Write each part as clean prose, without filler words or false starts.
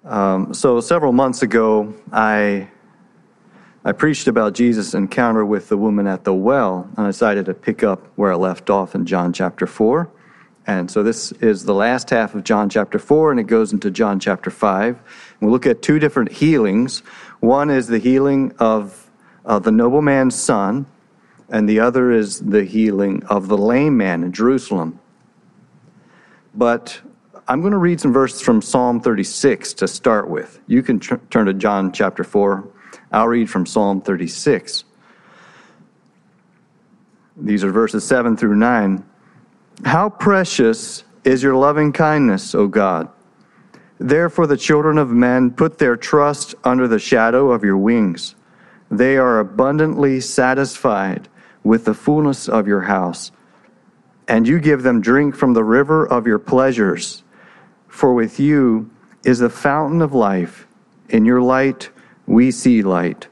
So several months ago, I preached about Jesus' encounter with the woman at the well, and I decided to pick up where I left off in John chapter 4. And so this is the last half of John chapter 4, and it goes into John chapter 5. We'll look at two different healings. One is the healing of the nobleman's son, and the other is the healing of the lame man in Jerusalem. But I'm going to read some verses from Psalm 36 to start with. You can turn to John chapter 4. I'll read from Psalm 36. These are verses 7 through 9. How precious is your loving kindness, O God! Therefore the children of men put their trust under the shadow of your wings. They are abundantly satisfied with the fullness of your house, and you give them drink from the river of your pleasures. For with you is the fountain of life. In your light we see light.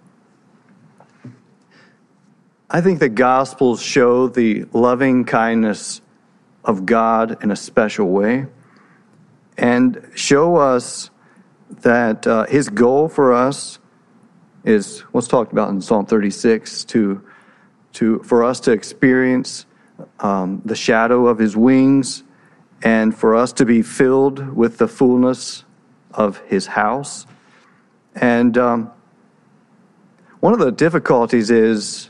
I think the Gospels show the loving kindness of God in a special way and show us that his goal for us is what's talked about in Psalm 36, for us to experience the shadow of his wings and for us to be filled with the fullness of his house. And one of the difficulties is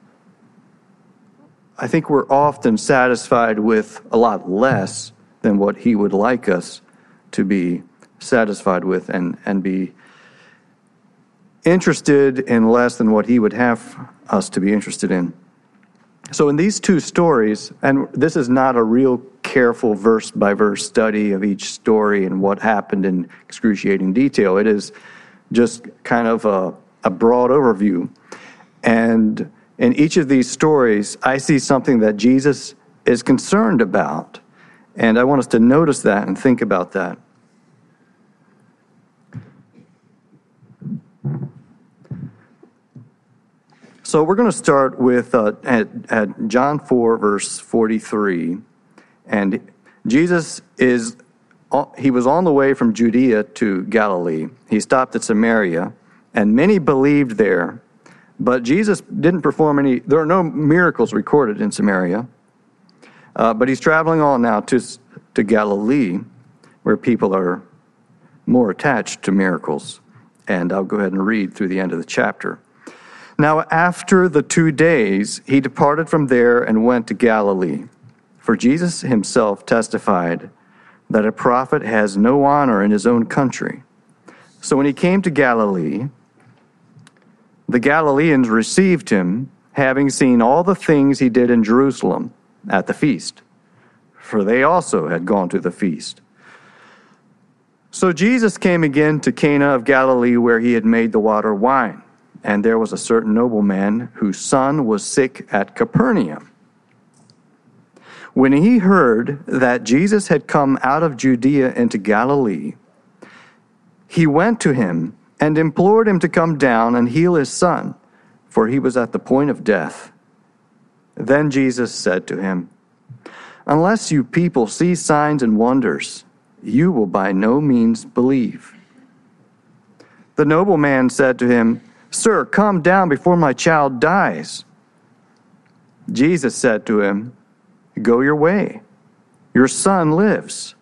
I think we're often satisfied with a lot less than what he would like us to be satisfied with and be interested in less than what he would have us to be interested in. So in these two stories, and this is not a real careful verse-by-verse study of each story and what happened in excruciating detail. It is just kind of a broad overview. And in each of these stories, I see something that Jesus is concerned about. And I want us to notice that and think about that. So we're going to start with at John 4, verse 43. And Jesus was on the way from Judea to Galilee. He stopped at Samaria, and many believed there. But Jesus didn't perform any, there are no miracles recorded in Samaria. But he's traveling on now to Galilee, where people are more attached to miracles. And I'll go ahead and read through the end of the chapter. Now after the 2 days, he departed from there and went to Galilee. For Jesus himself testified that a prophet has no honor in his own country. So when he came to Galilee, the Galileans received him, having seen all the things he did in Jerusalem at the feast, for they also had gone to the feast. So Jesus came again to Cana of Galilee, where he had made the water wine. And there was a certain nobleman whose son was sick at Capernaum. When he heard that Jesus had come out of Judea into Galilee, he went to him and implored him to come down and heal his son, for he was at the point of death. Then Jesus said to him, "Unless you people see signs and wonders, you will by no means believe." The nobleman said to him, "Sir, come down before my child dies." Jesus said to him, "Go your way. Your son lives."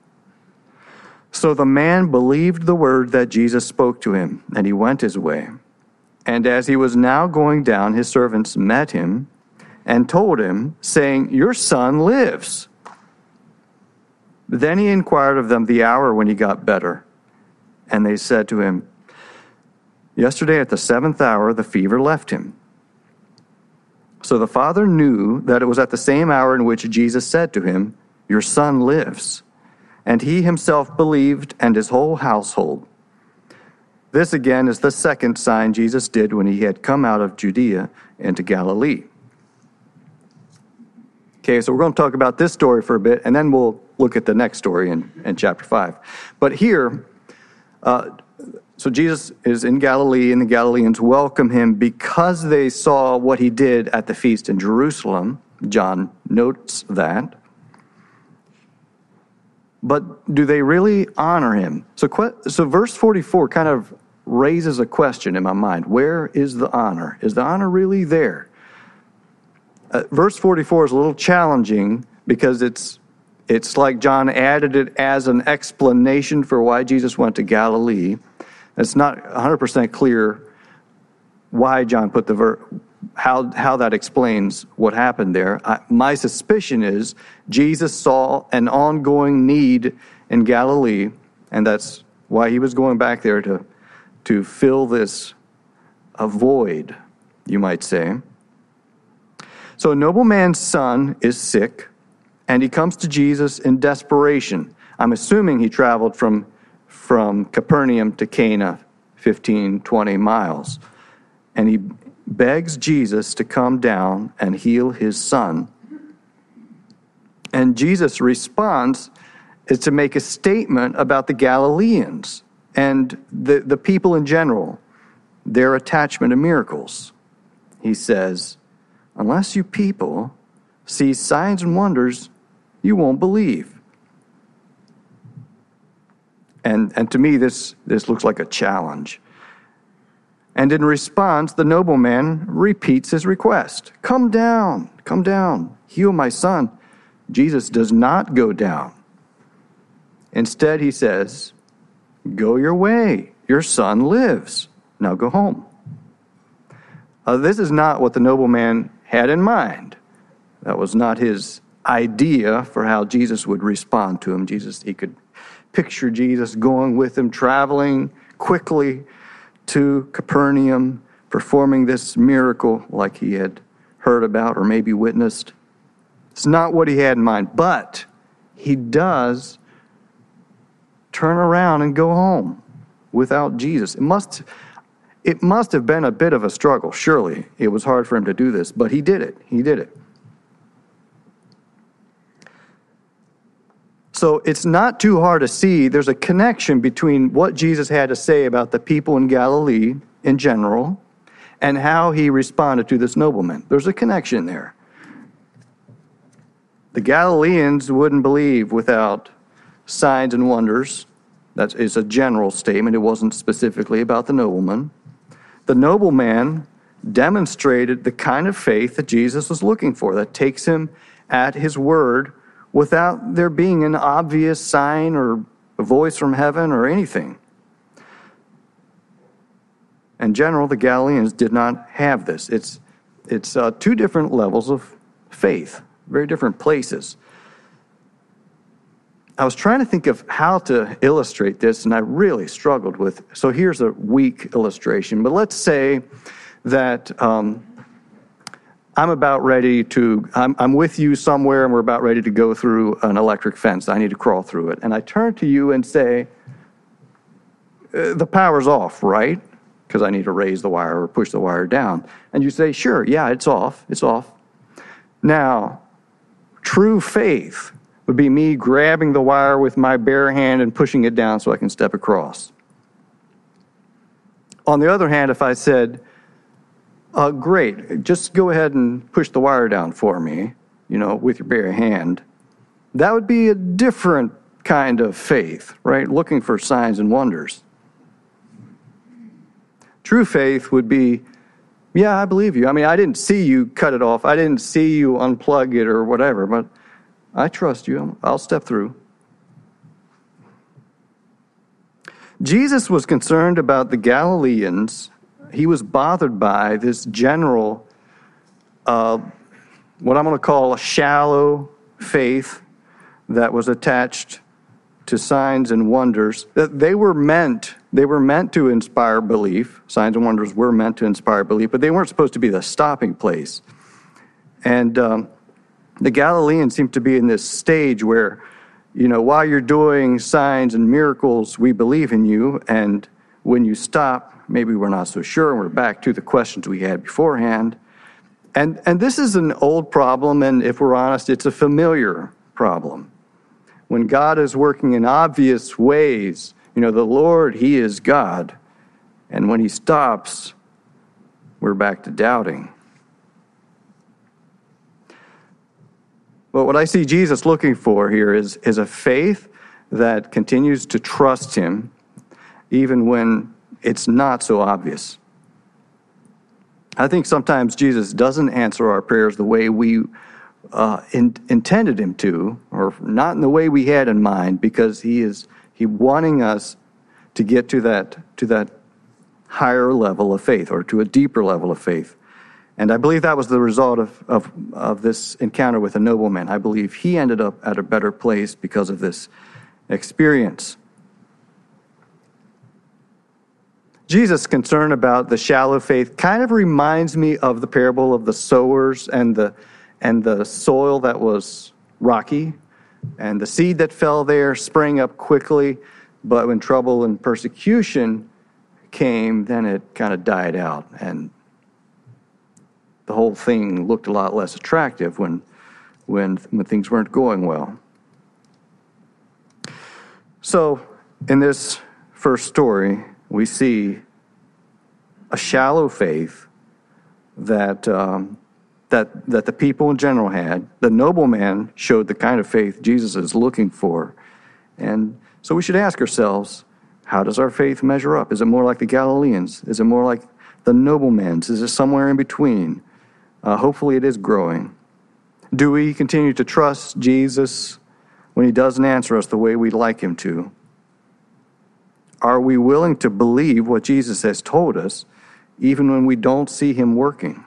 So the man believed the word that Jesus spoke to him, and he went his way. And as he was now going down, his servants met him and told him, saying, "Your son lives." Then he inquired of them the hour when he got better. And they said to him, "Yesterday at the 7th hour, the fever left him." So the father knew that it was at the same hour in which Jesus said to him, "Your son lives." And he himself believed, and his whole household. This again is the second sign Jesus did when he had come out of Judea into Galilee. Okay, so we're going to talk about this story for a bit, and then we'll look at the next story in chapter 5. But here, so Jesus is in Galilee, and the Galileans welcome him because they saw what he did at the feast in Jerusalem. John notes that. but do they really honor him? So verse 44 kind of raises a question in my mind. Where is the honor? Is the honor really there? Verse 44 is a little challenging because it's like John added it as an explanation for why Jesus went to Galilee. It's not 100% clear why John put how that explains what happened there. My suspicion is Jesus saw an ongoing need in Galilee, and that's why he was going back there to fill this void, you might say. So a nobleman's son is sick, and he comes to Jesus in desperation. I'm assuming he traveled from Capernaum to Cana, 15, 20 miles. And he begs Jesus to come down and heal his son. And Jesus' response is to make a statement about the Galileans and the people in general, their attachment to miracles. He says, unless you people see signs and wonders, you won't believe. And to me, this looks like a challenge. And in response, the nobleman repeats his request. Come down, heal my son. Jesus does not go down. Instead, he says, go your way. Your son lives. Now go home. This is not what the nobleman had in mind. That was not his idea for how Jesus would respond to him. He could picture Jesus going with him, traveling quickly to Capernaum, performing this miracle like he had heard about or maybe witnessed. It's not what he had in mind, but he does turn around and go home without Jesus. It must have been a bit of a struggle, surely. It was hard for him to do this, but he did it. He did it. So it's not too hard to see there's a connection between what Jesus had to say about the people in Galilee in general and how he responded to this nobleman. There's a connection there. The Galileans wouldn't believe without signs and wonders. That is a general statement. It wasn't specifically about the nobleman. The nobleman demonstrated the kind of faith that Jesus was looking for, that takes him at his word without there being an obvious sign or a voice from heaven or anything. In general, the Galileans did not have this. It's two different levels of faith, very different places. I was trying to think of how to illustrate this, and I really struggled with. So here's a weak illustration. But let's say that I'm with you somewhere, and we're about ready to go through an electric fence. I need to crawl through it. And I turn to you and say, the power's off, right? Because I need to raise the wire or push the wire down. And you say, sure, yeah, it's off. It's off. Now, true faith would be me grabbing the wire with my bare hand and pushing it down so I can step across. On the other hand, if I said, great, just go ahead and push the wire down for me, with your bare hand, that would be a different kind of faith, right? Looking for signs and wonders. True faith would be, yeah, I believe you. I mean, I didn't see you cut it off. I didn't see you unplug it or whatever, but I trust you. I'll step through. Jesus was concerned about the Galileans. He was bothered by this general, what I'm going to call a shallow faith that was attached to signs and wonders. They were meant to inspire belief. Signs and wonders were meant to inspire belief, but they weren't supposed to be the stopping place. And the Galileans seem to be in this stage where, while you're doing signs and miracles, we believe in you, and when you stop, maybe we're not so sure, and we're back to the questions we had beforehand. And this is an old problem, and if we're honest, it's a familiar problem. When God is working in obvious ways, the Lord, He is God, and when He stops, we're back to doubting. But what I see Jesus looking for here is a faith that continues to trust him even when it's not so obvious. I think sometimes Jesus doesn't answer our prayers the way we intended him to, or not in the way we had in mind, because he wanting us to get to that higher level of faith, or to a deeper level of faith. And I believe that was the result of this encounter with the nobleman. I believe he ended up at a better place because of this experience. Jesus' concern about the shallow faith kind of reminds me of the parable of the sowers and the soil that was rocky, and the seed that fell there sprang up quickly, but when trouble and persecution came, then it kind of died out, and the whole thing looked a lot less attractive when things weren't going well. So, in this first story, we see a shallow faith that the people in general had. The nobleman showed the kind of faith Jesus is looking for. And so we should ask ourselves, how does our faith measure up? Is it more like the Galileans? Is it more like the nobleman's? Is it somewhere in between? Hopefully it is growing. Do we continue to trust Jesus when he doesn't answer us the way we'd like him to? Are we willing to believe what Jesus has told us, even when we don't see him working?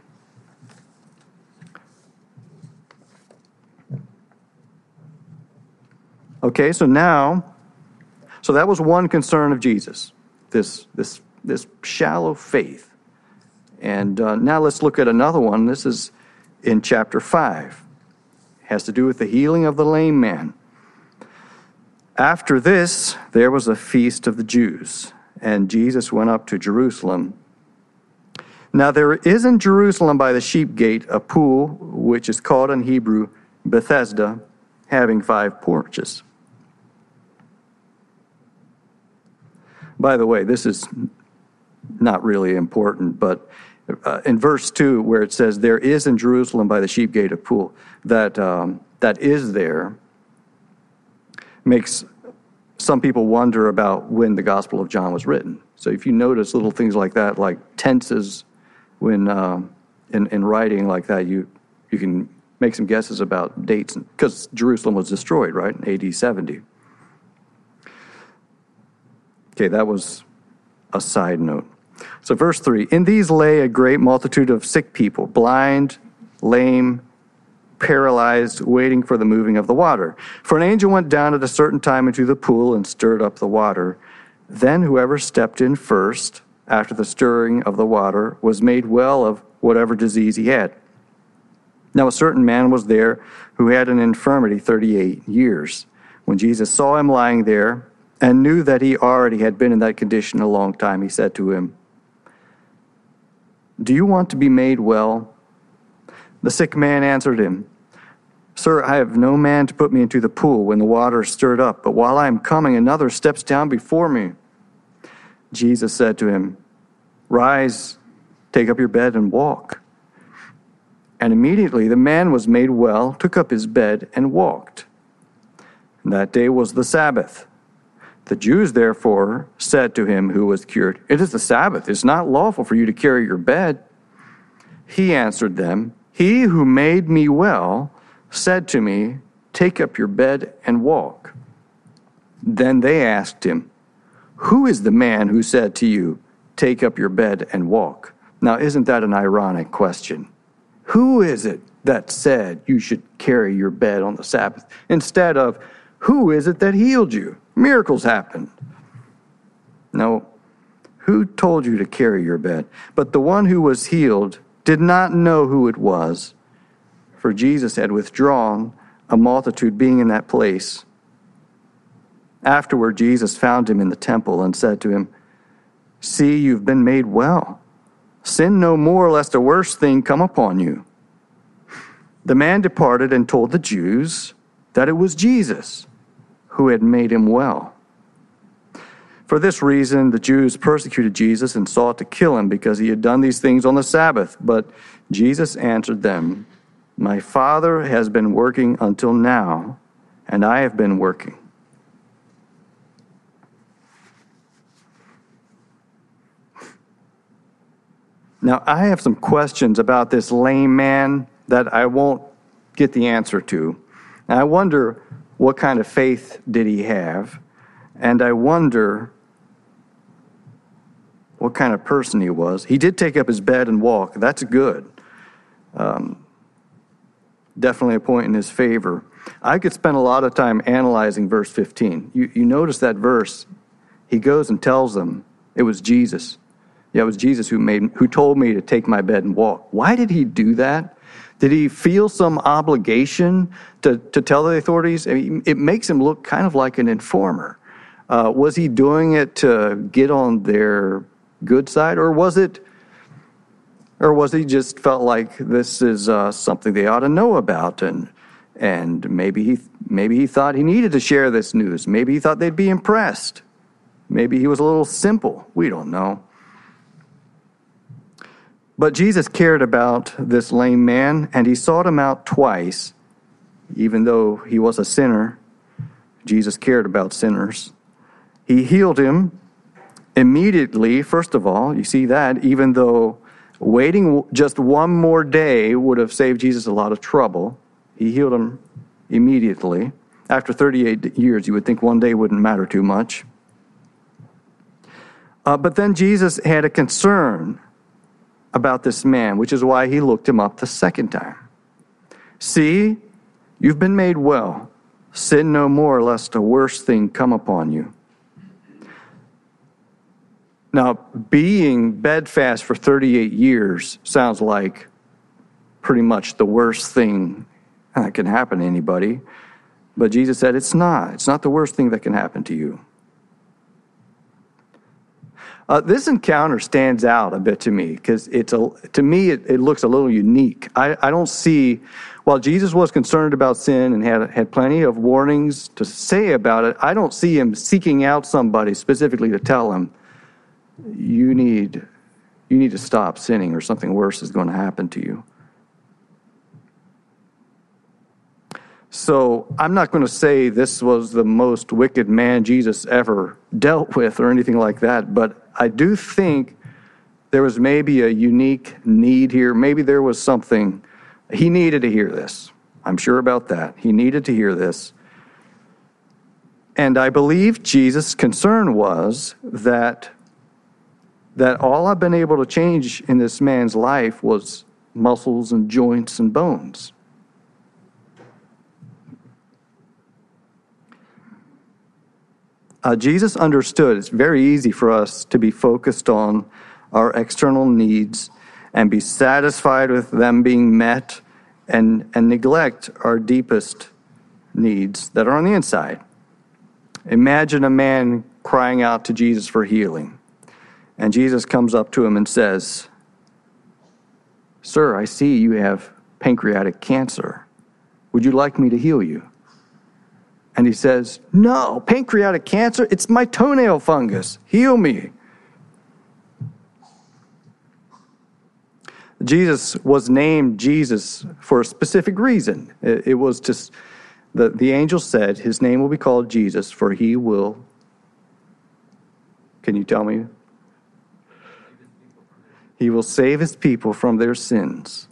Okay, so that was one concern of Jesus, this shallow faith. And now let's look at another one. This is in chapter 5. It has to do with the healing of the lame man. After this, there was a feast of the Jews, and Jesus went up to Jerusalem. Now there is in Jerusalem by the sheep gate a pool, which is called in Hebrew Bethesda, having 5 porches. By the way, this is not really important, but in verse 2, where it says, there is in Jerusalem by the sheep gate a pool, that is there, makes some people wonder about when the Gospel of John was written. So if you notice little things like that, like tenses, when in writing like that, you can make some guesses about dates, because Jerusalem was destroyed, right, in AD 70. Okay, that was a side note. So verse 3, in these lay a great multitude of sick people, blind, lame, paralyzed, waiting for the moving of the water. For an angel went down at a certain time into the pool and stirred up the water. Then whoever stepped in first, after the stirring of the water, was made well of whatever disease he had. Now a certain man was there who had an infirmity 38 years. When Jesus saw him lying there and knew that he already had been in that condition a long time, he said to him, do you want to be made well? The sick man answered him, Sir, I have no man to put me into the pool when the water is stirred up, but while I am coming, another steps down before me. Jesus said to him, Rise, take up your bed and walk. And immediately the man was made well, took up his bed and walked. And that day was the Sabbath. The Jews therefore said to him who was cured, It is the Sabbath. It's not lawful for you to carry your bed. He answered them, He who made me well said to me, Take up your bed and walk. Then they asked him, Who is the man who said to you, Take up your bed and walk? Now, isn't that an ironic question? Who is it that said you should carry your bed on the Sabbath? Instead of, who is it that healed you? Miracles happened. No, who told you to carry your bed? But the one who was healed did not know who it was, for Jesus had withdrawn, a multitude being in that place. Afterward, Jesus found him in the temple and said to him, See, you've been made well. Sin no more, lest a worse thing come upon you. The man departed and told the Jews that it was Jesus who had made him well. For this reason, the Jews persecuted Jesus and sought to kill him because he had done these things on the Sabbath. But Jesus answered them, My Father has been working until now, and I have been working. Now, I have some questions about this lame man that I won't get the answer to. And I wonder, what kind of faith did he have? And I wonder what kind of person he was. He did take up his bed and walk. That's good. Definitely a point in his favor. I could spend a lot of time analyzing verse 15. You notice that verse. He goes and tells them it was Jesus. Yeah, it was Jesus who told me to take my bed and walk. Why did he do that? Did he feel some obligation to tell the authorities? I mean, it makes him look kind of like an informer. Was he doing it to get on their good side, or was he just felt like this is something they ought to know about, and maybe he thought he needed to share this news. Maybe he thought they'd be impressed. Maybe he was a little simple. We don't know. But Jesus cared about this lame man, and he sought him out twice. Even though he was a sinner, Jesus cared about sinners. He healed him immediately, first of all. You see that, even though waiting just one more day would have saved Jesus a lot of trouble. He healed him immediately. After 38 years, you would think one day wouldn't matter too much. But then Jesus had a concern about this man, which is why he looked him up the second time. See, you've been made well. Sin no more, lest a worse thing come upon you. Now, being bedfast for 38 years sounds like pretty much the worst thing that can happen to anybody. But Jesus said it's not. It's not the worst thing that can happen to you. This encounter stands out a bit to me because it looks a little unique. I don't see, while Jesus was concerned about sin and had plenty of warnings to say about it, I don't see him seeking out somebody specifically to tell him, you need to stop sinning or something worse is going to happen to you. So I'm not going to say this was the most wicked man Jesus ever dealt with or anything like that, but I do think there was maybe a unique need here. Maybe there was something. He needed to hear this. I'm sure about that. He needed to hear this. And I believe Jesus' concern was that all I've been able to change in this man's life was muscles and joints and bones. Jesus understood it's very easy for us to be focused on our external needs and be satisfied with them being met and neglect our deepest needs that are on the inside. Imagine a man crying out to Jesus for healing, and Jesus comes up to him and says, "Sir, I see you have pancreatic cancer. Would you like me to heal you?" And he says, "No, pancreatic cancer, it's my toenail fungus. Heal me." Jesus was named Jesus for a specific reason. It was just, the angel said, his name will be called Jesus, for he will, can you tell me? He will save his people from their sins.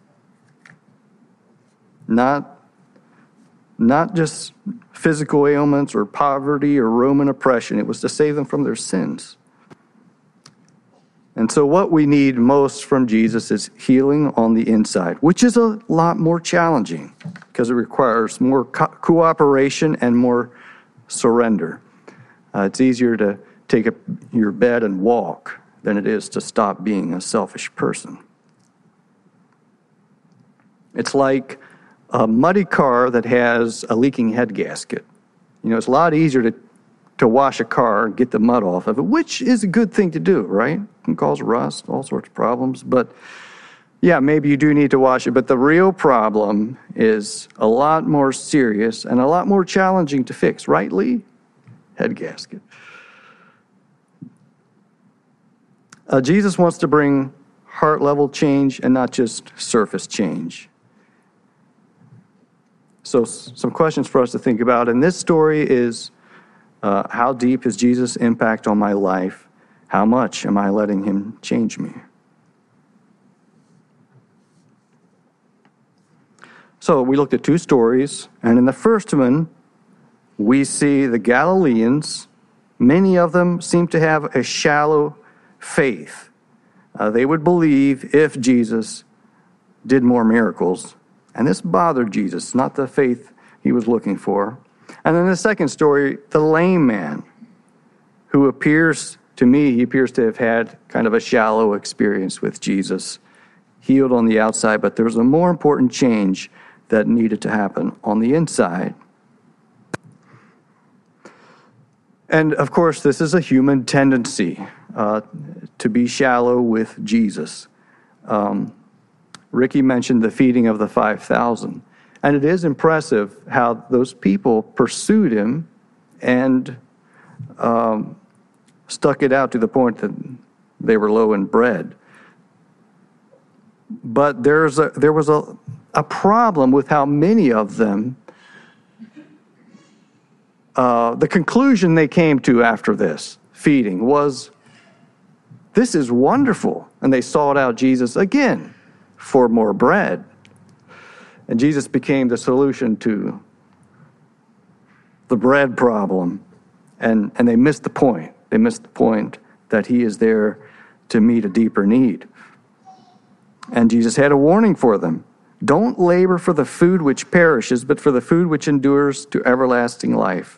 Not just physical ailments or poverty or Roman oppression. It was to save them from their sins. And so what we need most from Jesus is healing on the inside, which is a lot more challenging because it requires more cooperation and more surrender. It's easier to take up your bed and walk than it is to stop being a selfish person. It's like a muddy car that has a leaking head gasket. You know, it's a lot easier to wash a car and get the mud off of it, which is a good thing to do, right? It can cause rust, all sorts of problems. But yeah, maybe you do need to wash it. But the real problem is a lot more serious and a lot more challenging to fix, right, Lee? Head gasket. Jesus wants to bring heart-level change and not just surface change. So some questions for us to think about. And this story is, how deep is Jesus' impact on my life? How much am I letting him change me? So we looked at two stories, and in the first one, we see the Galileans. Many of them seem to have a shallow faith. They would believe if Jesus did more miracles. And this bothered Jesus, not the faith he was looking for. And then the second story, the lame man, who appears to have had kind of a shallow experience with Jesus, healed on the outside, but there was a more important change that needed to happen on the inside. And of course, this is a human tendency to be shallow with Jesus. Ricky mentioned the feeding of the 5,000. And it is impressive how those people pursued him and stuck it out to the point that they were low in bread. But there was a problem with how many of them, the conclusion they came to after this feeding was, this is wonderful. And they sought out Jesus again for more bread. And Jesus became the solution to the bread problem. And they missed the point. They missed the point that he is there to meet a deeper need. And Jesus had a warning for them. Don't labor for the food which perishes, but for the food which endures to everlasting life.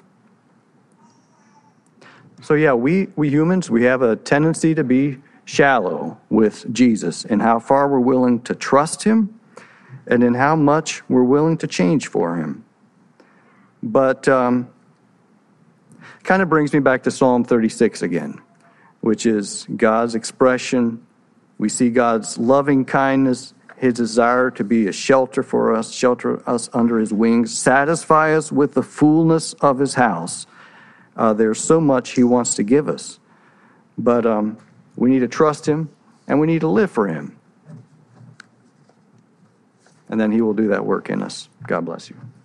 So yeah, we humans, we have a tendency to be shallow with Jesus in how far we're willing to trust him and in how much we're willing to change for him. But kind of brings me back to Psalm 36 again, which is God's expression. We see God's loving kindness, his desire to be a shelter for us, shelter us under his wings, satisfy us with the fullness of his house. There's so much he wants to give us. But we need to trust him, and we need to live for him. And then he will do that work in us. God bless you.